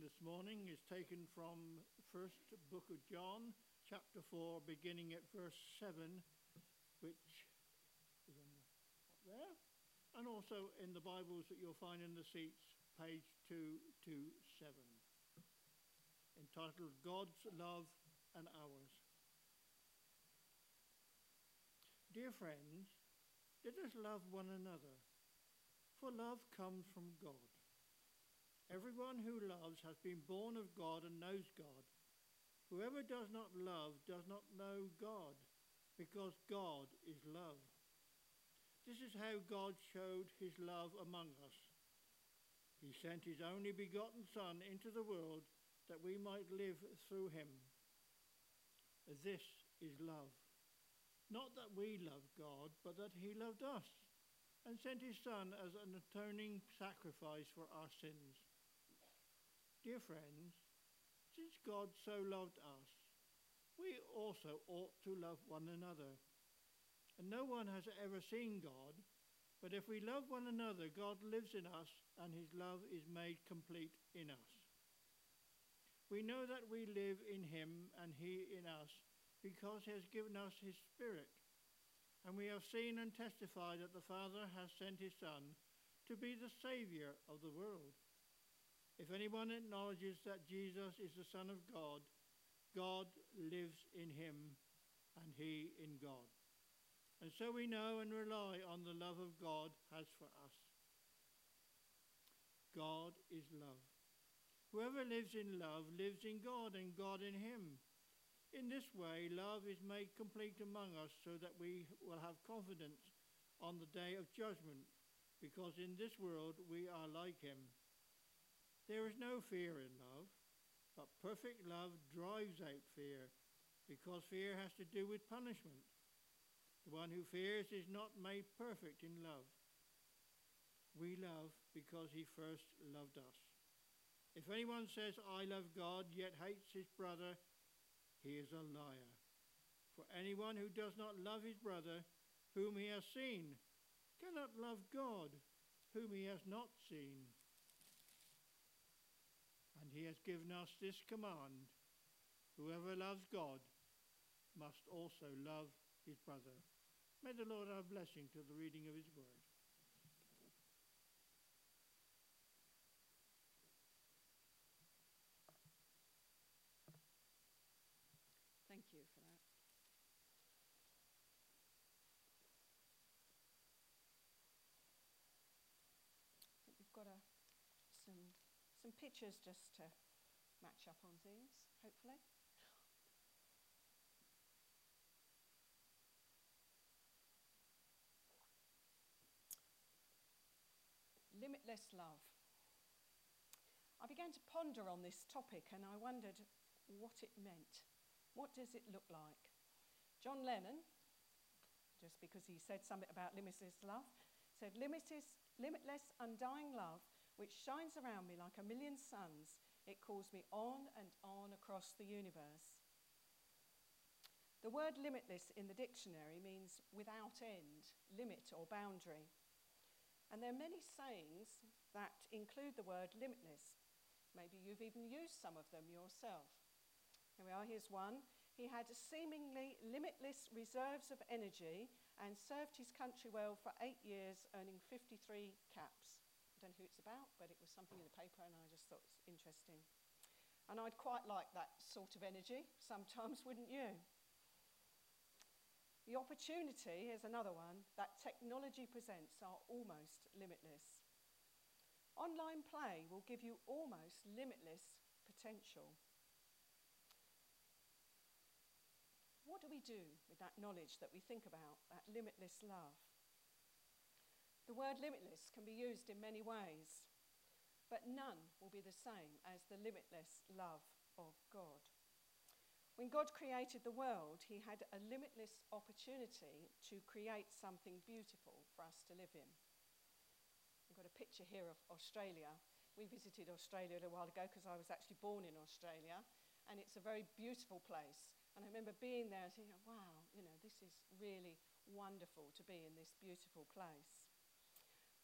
this morning is taken from the first book of John, chapter 4, beginning at verse 7, which is up there, and also in the Bibles that you'll find in the seats, page 227, entitled God's Love and Ours. Dear friends, let us love one another, for love comes from God. Everyone who loves has been born of God and knows God. Whoever does not love does not know God, because God is love. This is how God showed his love among us. He sent his only begotten Son into the world that we might live through him. This is love. Not that we loved God, but that he loved us and sent his Son as an atoning sacrifice for our sins. Dear friends, since God so loved us, we also ought to love one another. And no one has ever seen God, but if we love one another, God lives in us and his love is made complete in us. We know that we live in him and he in us because he has given us his Spirit. And we have seen and testified that the Father has sent his Son to be the Saviour of the world. If anyone acknowledges that Jesus is the Son of God, God lives in him and he in God. And so we know and rely on the love of God has for us. God is love. Whoever lives in love lives in God and God in him. In this way, love is made complete among us so that we will have confidence on the day of judgment, because in this world we are like him. There is no fear in love, but perfect love drives out fear, because fear has to do with punishment. The one who fears is not made perfect in love. We love because he first loved us. If anyone says, I love God, yet hates his brother, he is a liar. For anyone who does not love his brother, whom he has seen, cannot love God, whom he has not seen. And he has given us this command: whoever loves God must also love his brother. May the Lord add blessing to the reading of his word. Thank you for that. I think we've got some pictures just to match up on things, hopefully. Limitless love. I began to ponder on this topic and I wondered what it meant. What does it look like? John Lennon, just because he said something about limitless love, said, limitless, undying love, which shines around me like a million suns. It calls me on and on across the universe. The word limitless in the dictionary means without end, limit or boundary. And there are many sayings that include the word limitless. Maybe you've even used some of them yourself. Here we are, here's one. He had seemingly limitless reserves of energy and served his country well for 8 years, earning 53 caps. I don't know who it's about, but it was something in the paper and I just thought it was interesting. And I'd quite like that sort of energy sometimes, wouldn't you? The opportunity, here's another one, that technology presents are almost limitless. Online play will give you almost limitless potential. What do we do with that knowledge that we think about, that limitless love? The word limitless can be used in many ways, but none will be the same as the limitless love of God. When God created the world, he had a limitless opportunity to create something beautiful for us to live in. I've got a picture here of Australia. We visited Australia a while ago because I was actually born in Australia, and it's a very beautiful place. And I remember being there and thinking, wow, this is really wonderful to be in this beautiful place.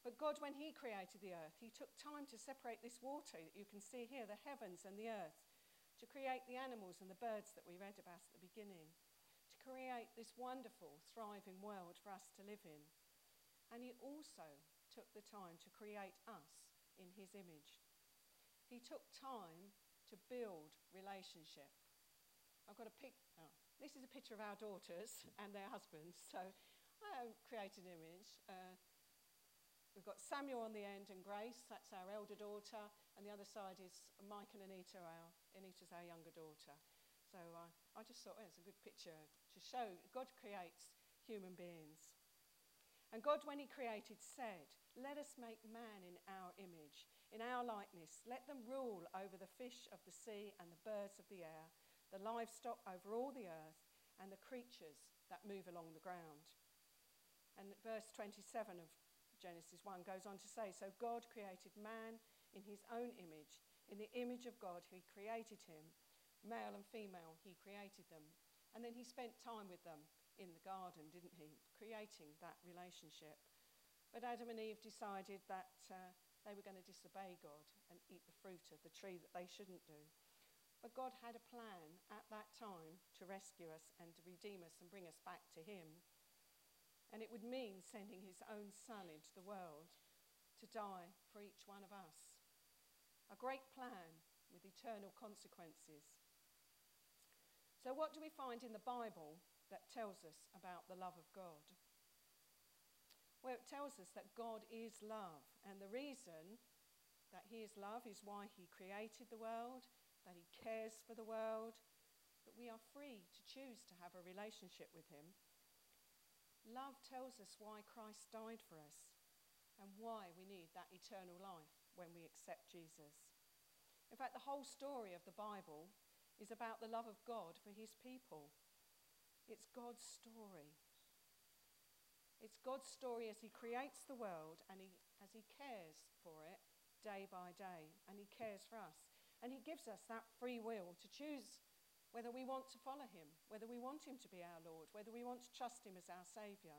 But God, when he created the earth, he took time to separate this water that you can see here, the heavens and the earth, to create the animals and the birds that we read about at the beginning, to create this wonderful, thriving world for us to live in. And he also took the time to create us in his image. He took time to build relationship. I've got this is a picture of our daughters and their husbands. So I created an image. We've got Samuel on the end and Grace, that's our elder daughter, and the other side is Mike and Anita. Anita's our younger daughter. So I just thought it's a good picture to show God creates human beings. And God, when he created, said, "Let us make man in our image, in our likeness. Let them rule over the fish of the sea and the birds of the air, the livestock over all the earth, and the creatures that move along the ground." And verse 27 of Genesis 1 goes on to say, "So God created man in his own image. In the image of God he created him. Male and female he created them." And then he spent time with them in the garden, didn't he? Creating that relationship. But Adam and Eve decided that they were going to disobey God and eat the fruit of the tree that they shouldn't do. But God had a plan at that time to rescue us and to redeem us and bring us back to him. And it would mean sending his own son into the world to die for each one of us. A great plan with eternal consequences. So what do we find in the Bible that tells us about the love of God? Well, it tells us that God is love. And the reason that he is love is why he created the world, that he cares for the world, that we are free to choose to have a relationship with him. Love tells us why Christ died for us and why we need that eternal life when we accept Jesus. In fact, the whole story of the Bible is about the love of God for his people. It's God's story. It's God's story as he creates the world and as he cares for it day by day, and he cares for us. And he gives us that free will to choose whether we want to follow him, whether we want him to be our Lord, whether we want to trust him as our Saviour.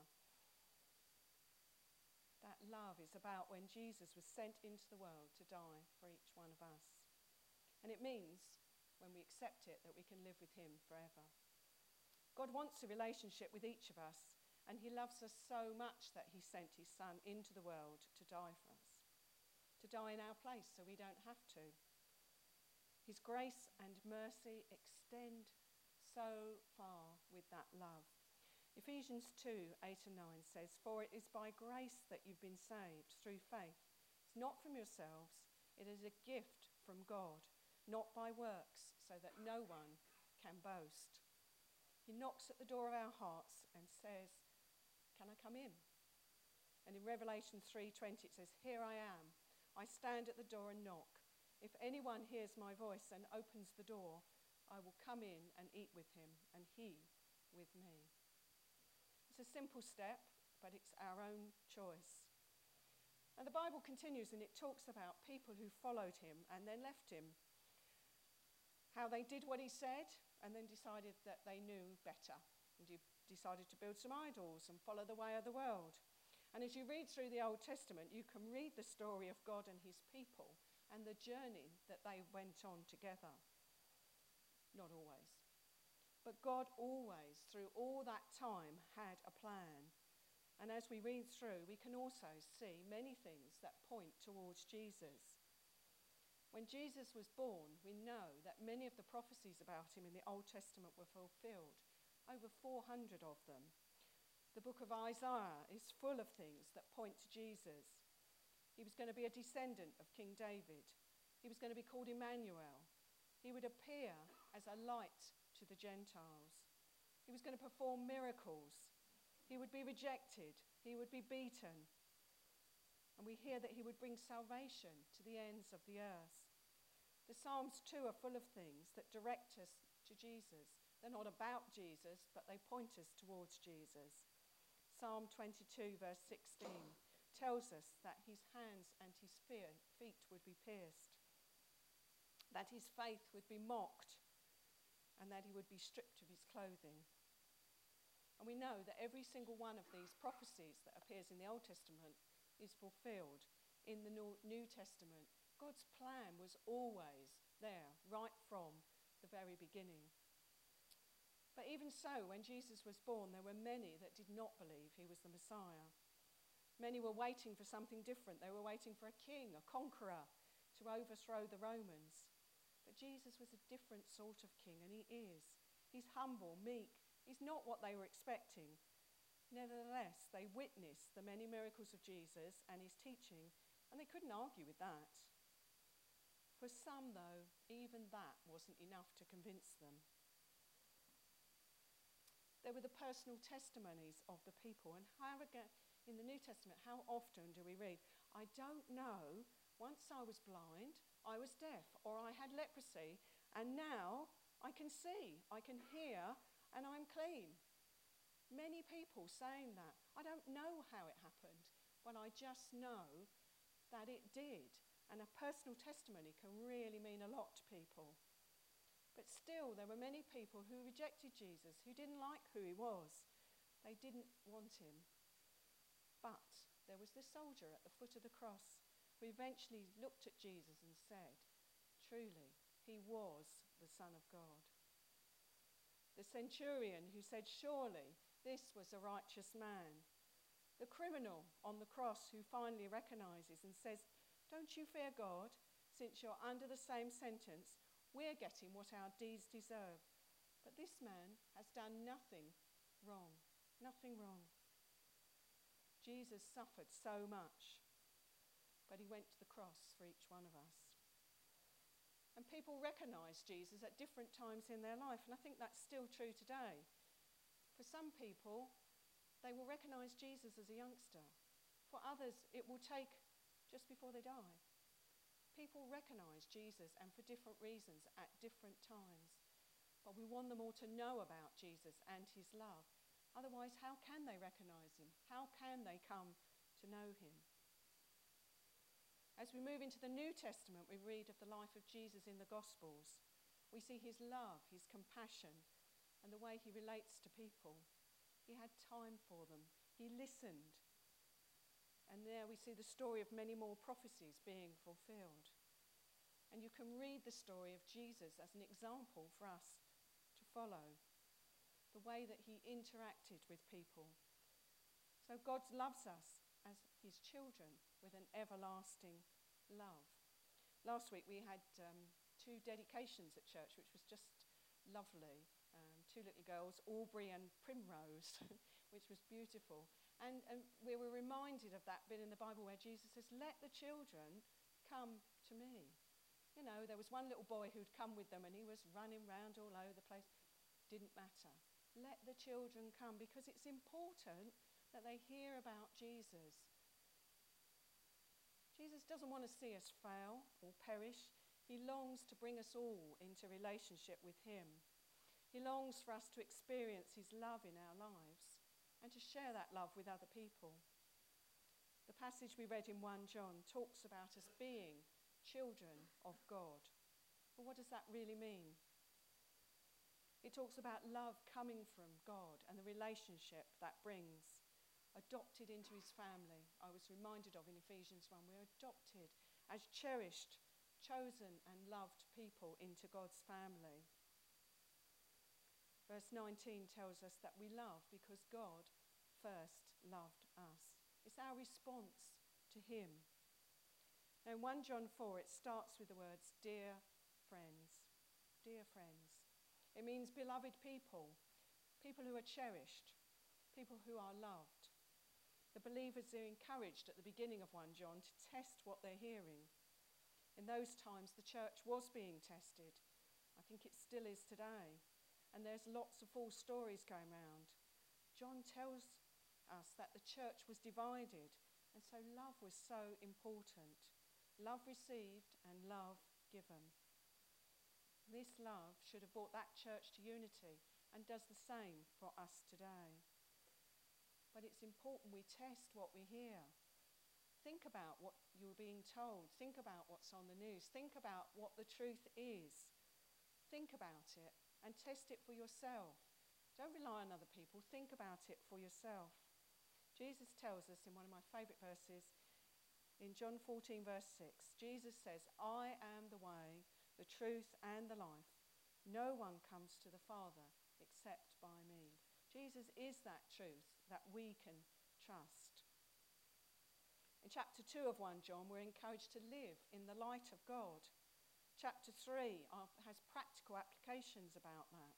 That love is about when Jesus was sent into the world to die for each one of us. And it means, when we accept it, that we can live with him forever. God wants a relationship with each of us, and he loves us so much that he sent his son into the world to die for us, to die in our place so we don't have to. His grace and mercy extend so far with that love. Ephesians 2:8-9 says, "For it is by grace that you've been saved through faith. It's not from yourselves, it is a gift from God, not by works, so that no one can boast." He knocks at the door of our hearts and says, "Can I come in?" And in Revelation 3:20 it says, "Here I am. I stand at the door and knock. If anyone hears my voice and opens the door, I will come in and eat with him, and he with me." It's a simple step, but it's our own choice. And the Bible continues, and it talks about people who followed him and then left him. How they did what he said and then decided that they knew better, and decided to build some idols and follow the way of the world. And as you read through the Old Testament, you can read the story of God and his people and the journey that they went on together. Not always. But God always, through all that time, had a plan. And as we read through, we can also see many things that point towards Jesus. When Jesus was born, we know that many of the prophecies about him in the Old Testament were fulfilled, over 400 of them. The book of Isaiah is full of things that point to Jesus. He was going to be a descendant of King David. He was going to be called Emmanuel. He would appear as a light to the Gentiles. He was going to perform miracles. He would be rejected. He would be beaten. And we hear that he would bring salvation to the ends of the earth. The Psalms too are full of things that direct us to Jesus. They're not about Jesus, but they point us towards Jesus. Psalm 22 verse 16 tells us that his hands and his feet would be pierced, that his faith would be mocked, and that he would be stripped of his clothing. And we know that every single one of these prophecies that appears in the Old Testament is fulfilled in the New Testament. God's plan was always there, right from the very beginning. But even so, when Jesus was born, there were many that did not believe he was the Messiah. Many were waiting for something different. They were waiting for a king, a conqueror, to overthrow the Romans. But Jesus was a different sort of king, and he is. He's humble, meek. He's not what they were expecting. Nevertheless, they witnessed the many miracles of Jesus and his teaching, and they couldn't argue with that. For some, though, even that wasn't enough to convince them. There were the personal testimonies of the people. And how again, in the New Testament, how often do we read, I don't know, once I was blind, I was deaf, or I had leprosy, and now I can see, I can hear, and I'm clean. Many people saying that. I don't know how it happened, but I just know that it did. And a personal testimony can really mean a lot to people. But still, there were many people who rejected Jesus, who didn't like who he was. They didn't want him. But there was the soldier at the foot of the cross who eventually looked at Jesus and said, truly, he was the Son of God. The centurion who said, surely, this was a righteous man. The criminal on the cross who finally recognizes and says, don't you fear God, since you're under the same sentence? We're getting what our deeds deserve. But this man has done nothing wrong. Nothing wrong. Jesus suffered so much, but he went to the cross for each one of us. And people recognize Jesus at different times in their life, and I think that's still true today. For some people, they will recognize Jesus as a youngster. For others, it will take just before they die. People recognize Jesus, and for different reasons at different times. But we want them all to know about Jesus and his love. Otherwise, how can they recognize him? How can they come to know him? As we move into the New Testament, we read of the life of Jesus in the Gospels. We see his love, his compassion, and the way he relates to people. He had time for them. He listened. And there we see the story of many more prophecies being fulfilled. And you can read the story of Jesus as an example for us to follow. The way that he interacted with people. So God loves us as his children with an everlasting love. Last week we had 2 dedications at church, which was just lovely. 2 little girls, Aubrey and Primrose, which was beautiful. And we were reminded of that bit in the Bible where Jesus says, let the children come to me. You know, there was one little boy who'd come with them and he was running round all over the place. Didn't matter. Let the children come, because it's important that they hear about Jesus. Jesus doesn't want to see us fail or perish. He longs to bring us all into relationship with him. He longs for us to experience his love in our lives and to share that love with other people. The passage we read in 1 John talks about us being children of God. But what does that really mean? It talks about love coming from God and the relationship that brings. Adopted into his family. I was reminded of in Ephesians 1, we're adopted as cherished, chosen and loved people into God's family. Verse 19 tells us that we love because God first loved us. It's our response to him. Now in 1 John 4, it starts with the words, dear friends. Dear friends. It means beloved people, people who are cherished, people who are loved. The believers are encouraged at the beginning of 1 John to test what they're hearing. In those times, the church was being tested. I think it still is today. And there's lots of false stories going around. John tells us that the church was divided, and so love was so important. Love received and love given. This love should have brought that church to unity and does the same for us today. But it's important we test what we hear. Think about what you're being told. Think about what's on the news. Think about what the truth is. Think about it and test it for yourself. Don't rely on other people. Think about it for yourself. Jesus tells us in one of my favourite verses In John 14, verse 6, Jesus says, I am the way, the truth, and the life. No one comes to the Father except by me. Jesus is that truth that we can trust. In chapter 2 of 1 John, we're encouraged to live in the light of God. Chapter 3 has practical applications about that.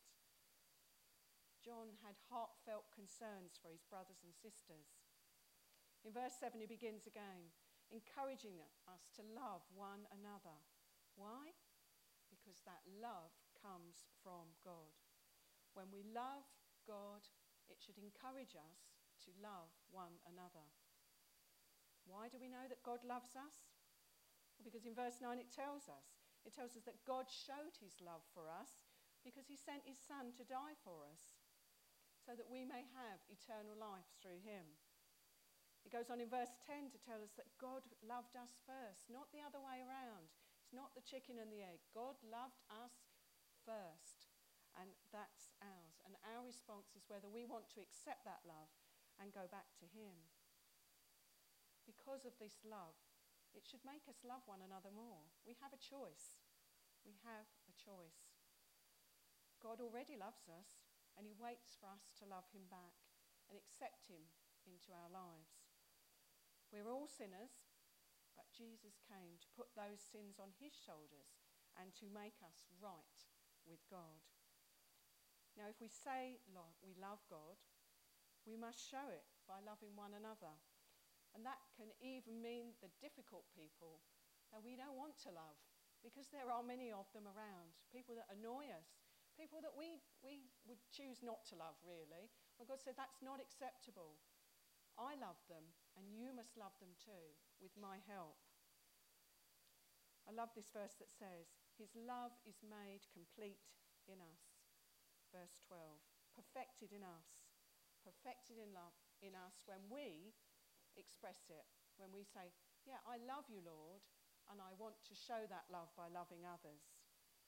John had heartfelt concerns for his brothers and sisters. In verse 7 he begins again, encouraging us to love one another. Why? Because that love comes from God. When we love God, it should encourage us to love one another. Why do we know that God loves us? Well, because in verse 9 it tells us that God showed his love for us because he sent his Son to die for us so that we may have eternal life through him. It goes on in verse 10 to tell us that God loved us first, not the other way around. It's not the chicken and the egg. God loved us first, and that's ours. And our response is whether we want to accept that love and go back to him. Because of this love, it should make us love one another more. We have a choice. We have a choice. God already loves us, and he waits for us to love him back and accept him into our lives. We're all sinners, but Jesus came to put those sins on his shoulders and to make us right with God. Now, if we say we love God, we must show it by loving one another. And that can even mean the difficult people that we don't want to love, because there are many of them around, people that annoy us, people that we would choose not to love, really. Well, God said that's not acceptable. I love them, and you must love them too, with my help. I love this verse that says, his love is made complete in us. Verse 12, perfected in us when we express it, when we say, yeah, I love you, Lord, and I want to show that love by loving others.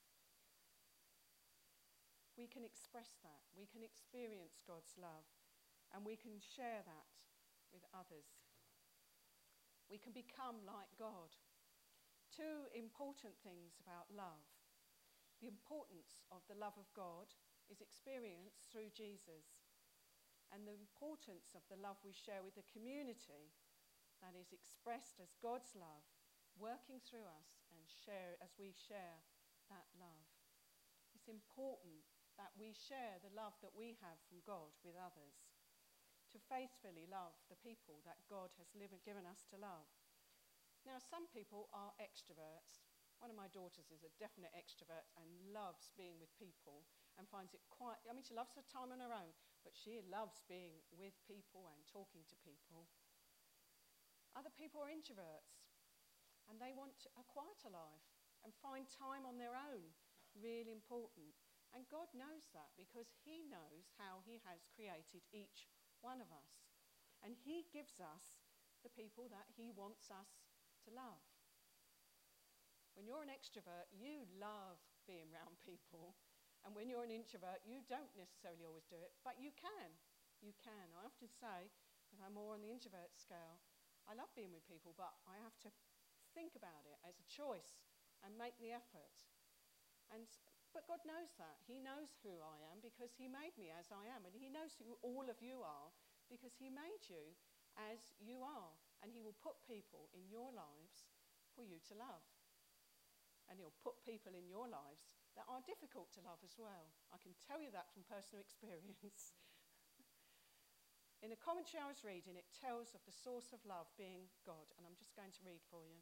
We can express that. We can experience God's love, and we can share that with others. We can become like God. Two important things about love. The importance of the love of God is experienced through Jesus, and the importance of the love we share with the community, that is expressed as God's love working through us and as we share that love. It's important that we share the love that we have from God with others, to faithfully love the people that God has given us to love. Now, some people are extroverts. One of my daughters is a definite extrovert and loves being with people and finds it she loves her time on her own, but she loves being with people and talking to people. Other people are introverts, and they want a quieter life and find time on their own really important. And God knows that, because he knows how he has created each one of us. And he gives us the people that he wants us to love. When you're an extrovert, you love being around people. And when you're an introvert, you don't necessarily always do it, but you can. You can. I often say, because I'm more on the introvert scale, I love being with people, but I have to think about it as a choice and make the effort. But God knows that. He knows who I am because he made me as I am. And he knows who all of you are because he made you as you are. And he will put people in your lives for you to love. And he'll put people in your lives that are difficult to love as well. I can tell you that from personal experience. In a commentary I was reading, it tells of the source of love being God. And I'm just going to read for you,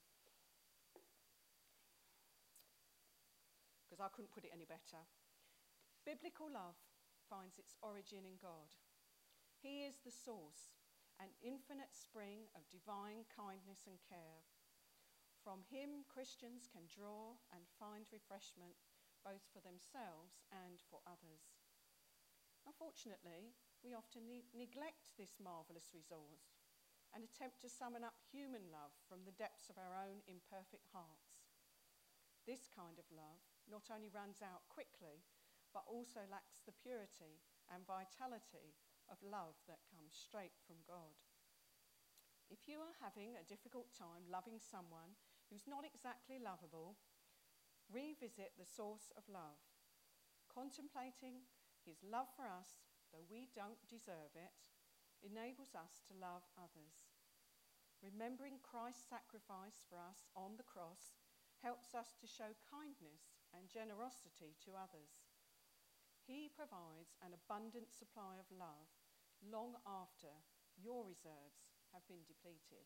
because I couldn't put it any better. Biblical love finds its origin in God. He is the source, an infinite spring of divine kindness and care. From him, Christians can draw and find refreshment both for themselves and for others. Unfortunately, we often neglect this marvellous resource and attempt to summon up human love from the depths of our own imperfect hearts. This kind of love not only runs out quickly, but also lacks the purity and vitality of love that comes straight from God. If you are having a difficult time loving someone who's not exactly lovable, revisit the source of love. Contemplating his love for us, though we don't deserve it, enables us to love others. Remembering Christ's sacrifice for us on the cross helps us to show kindness and generosity to others. He provides an abundant supply of love long after your reserves have been depleted.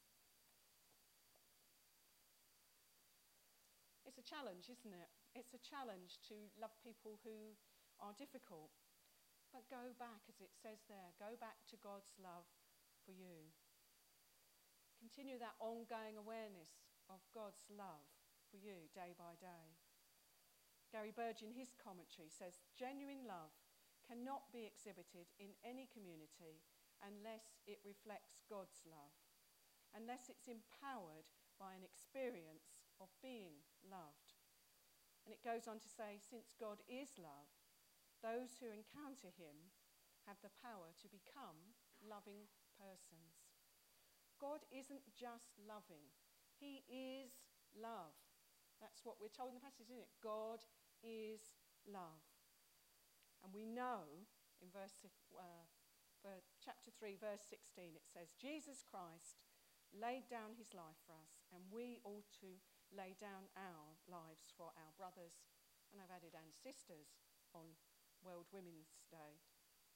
It's a challenge, isn't it? It's a challenge to love people who are difficult. But go back, as it says there, go back to God's love for you. Continue that ongoing awareness of God's love for you day by day. Gary Burge, in his commentary, says, genuine love cannot be exhibited in any community unless it reflects God's love, unless it's empowered by an experience of being loved. And it goes on to say, since God is love, those who encounter him have the power to become loving persons. God isn't just loving, he is love. That's what we're told in the passage, isn't it? God is love. And we know in chapter 3, verse 16, it says, Jesus Christ laid down his life for us, and we ought to lay down our lives for our brothers, and I've added and sisters, on World Women's Day.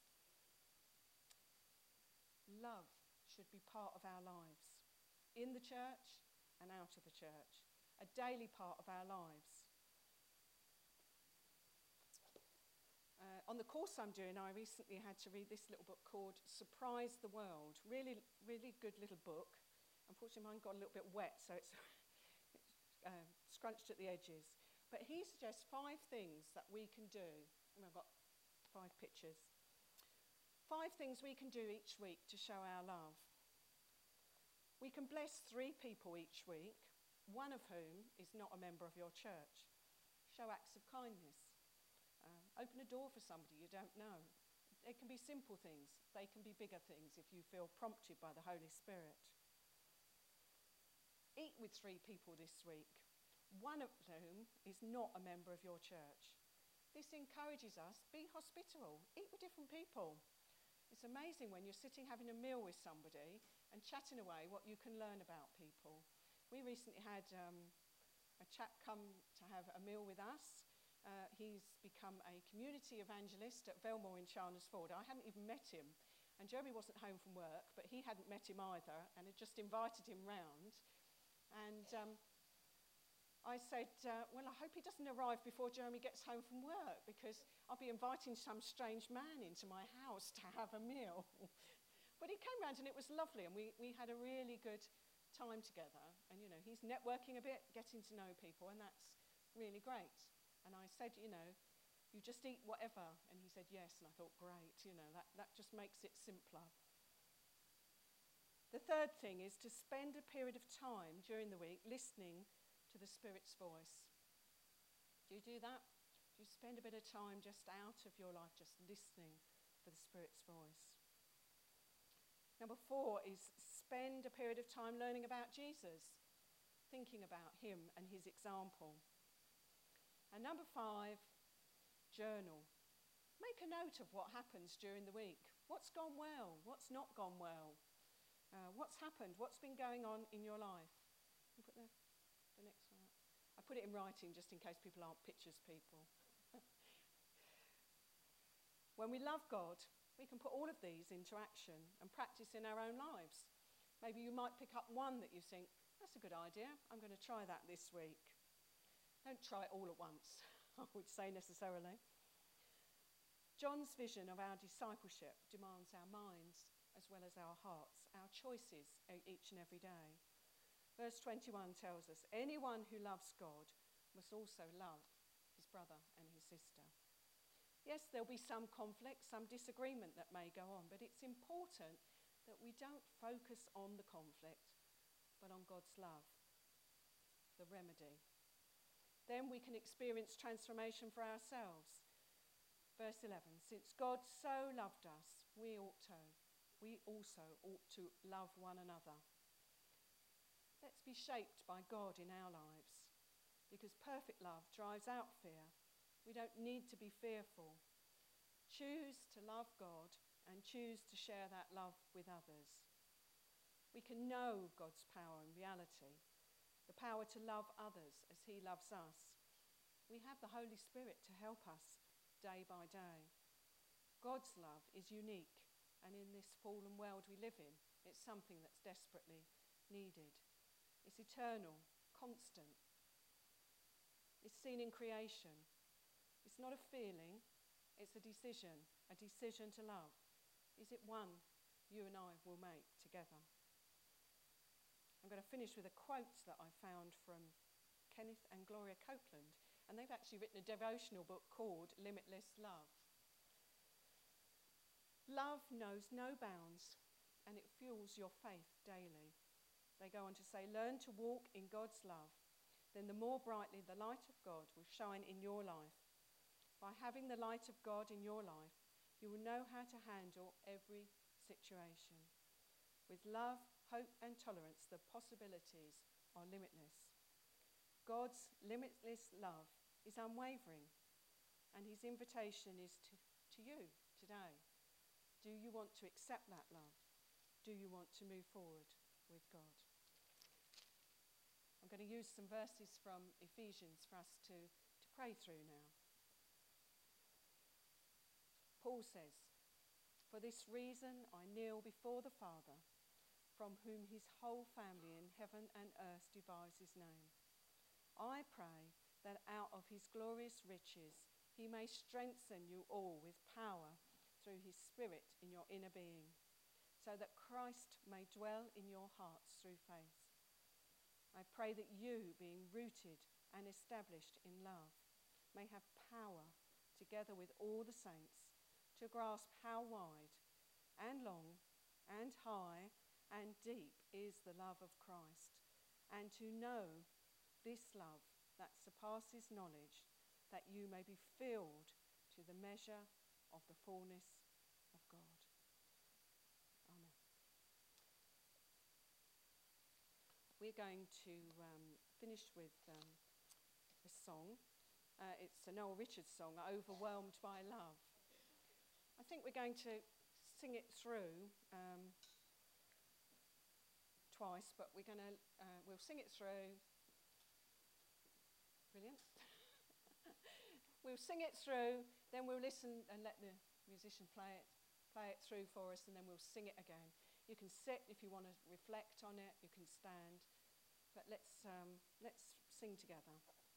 Love should be part of our lives, in the church and out of the church, a daily part of our lives. On the course I'm doing, I recently had to read this little book called Surprise the World. Really, really good little book. Unfortunately, mine got a little bit wet, so it's scrunched at the edges. But he suggests 5 things that we can do. And I've got 5 pictures. 5 things we can do each week to show our love. We can bless 3 people each week, one of whom is not a member of your church. Show acts of kindness. Open a door for somebody you don't know. It can be simple things. They can be bigger things if you feel prompted by the Holy Spirit. Eat with 3 people this week, one of whom is not a member of your church. This encourages us, be hospitable, eat with different people. It's amazing when you're sitting having a meal with somebody and chatting away what you can learn about people. We recently had a chap come to have a meal with us. He's become a community evangelist at Velmore in Chalmers Ford. I hadn't even met him, and Jeremy wasn't home from work, but he hadn't met him either, and had just invited him round. And I said, well, I hope he doesn't arrive before Jeremy gets home from work, because I'll be inviting some strange man into my house to have a meal. But he came round and it was lovely, and we had a really good time together. And, you know, he's networking a bit, getting to know people, and that's really great. And I said, you know, you just eat whatever. And he said, yes. And I thought, great, you know, that just makes it simpler. The third thing is to spend a period of time during the week listening to the Spirit's voice. Do you do that? Do you spend a bit of time just out of your life just listening for the Spirit's voice? Number 4 is spend a period of time learning about Jesus, thinking about him and his example. And number 5, journal. Make a note of what happens during the week. What's gone well? What's not gone well? What's happened? What's been going on in your life? Can you put the next one up? I put it in writing just in case people aren't pictures people. When we love God, we can put all of these into action and practice in our own lives. Maybe you might pick up one that you think, that's a good idea. I'm going to try that this week. Don't try it all at once, I would say necessarily. John's vision of our discipleship demands our minds as well as our hearts, our choices each and every day. Verse 21 tells us, anyone who loves God must also love his brother and his sister. Yes, there'll be some conflict, some disagreement that may go on, but it's important that we don't focus on the conflict, but on God's love, the remedy. Then we can experience transformation for ourselves. Verse 11, since God so loved us, we ought to we also ought to love one another. Let's be shaped by God in our lives, because perfect love drives out fear. We don't need to be fearful. Choose to love God and choose to share that love with others. We can know God's power and reality, the power to love others as he loves us. We have the Holy Spirit to help us day by day. God's love is unique, and in this fallen world we live in, it's something that's desperately needed. It's eternal, constant. It's seen in creation. It's not a feeling, it's a decision to love. Is it one you and I will make together? I'm going to finish with a quote that I found from Kenneth and Gloria Copeland, and they've actually written a devotional book called Limitless Love. Love knows no bounds, and it fuels your faith daily. They go on to say, learn to walk in God's love, then the more brightly the light of God will shine in your life. By having the light of God in your life, you will know how to handle every situation. With love, hope and tolerance, the possibilities are limitless. God's limitless love is unwavering, and his invitation is to you today. Do you want to accept that love? Do you want to move forward with God? I'm going to use some verses from Ephesians for us to pray through now. Paul says, "For this reason I kneel before the Father, from whom his whole family in heaven and earth derives his name. I pray that out of his glorious riches he may strengthen you all with power through his Spirit in your inner being, so that Christ may dwell in your hearts through faith. I pray that you, being rooted and established in love, may have power, together with all the saints, to grasp how wide and long and high and deep is the love of Christ, and to know this love that surpasses knowledge, that you may be filled to the measure of the fullness of God." Amen. We're going to finish with a song. It's a Noel Richards song, "Overwhelmed by Love." I think we're going to sing it through twice, but we'll sing it through. Brilliant. We'll sing it through, then we'll listen and let the musician play it through for us, and then we'll sing it again. You can sit if you want to reflect on it. You can stand, but let's sing together.